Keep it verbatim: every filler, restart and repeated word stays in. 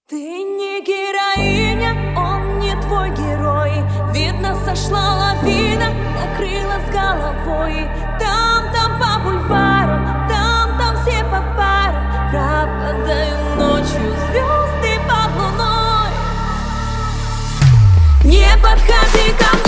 Ты не героиня, он не твой герой. Видно, сошла лавина, накрыла с головой. Там, там по бульварам, там, там все по парам. Пропадаю ночью, звезды под луной. Не подходи ко мне.